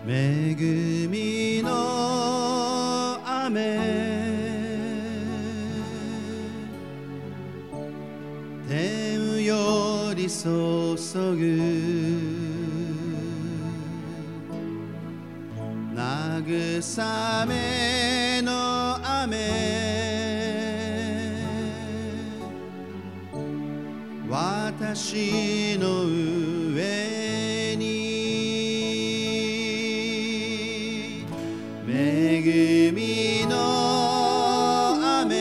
恵みの雨天より注ぐ慰めの雨私の上に恵みの雨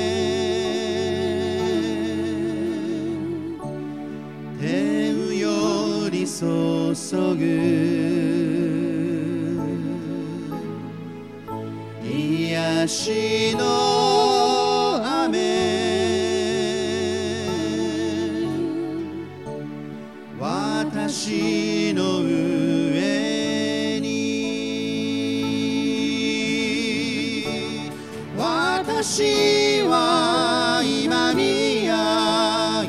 天より注ぐ癒しの雨私の上に私は今見上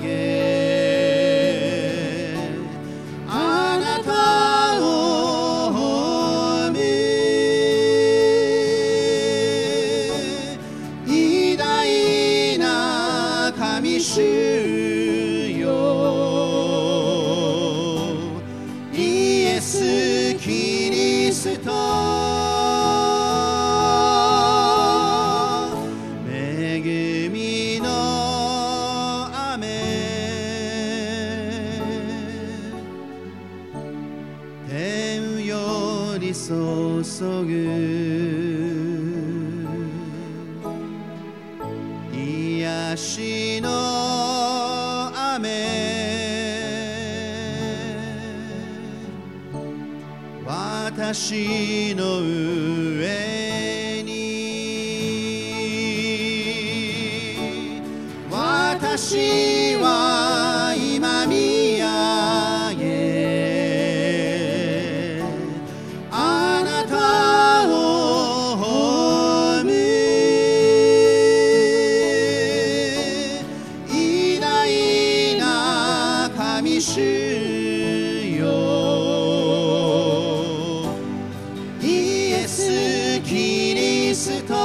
げあなたを褒め偉大な神主よイエス・キリスト恵みの雨天より注ぐ癒しの私の上に私は今見上げあなたを褒め偉大な神主キリスト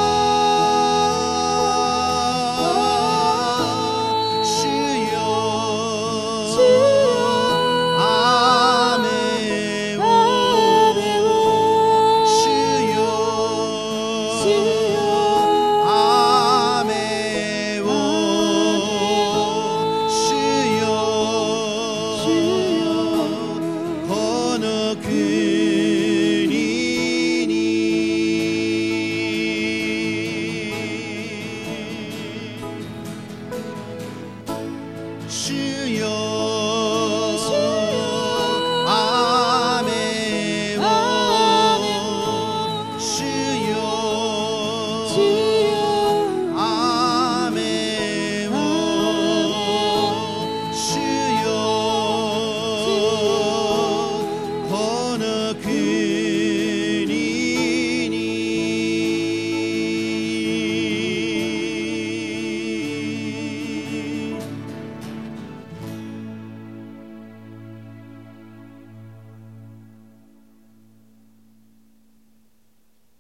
主よ雨を主よ雨を主よこの国主よ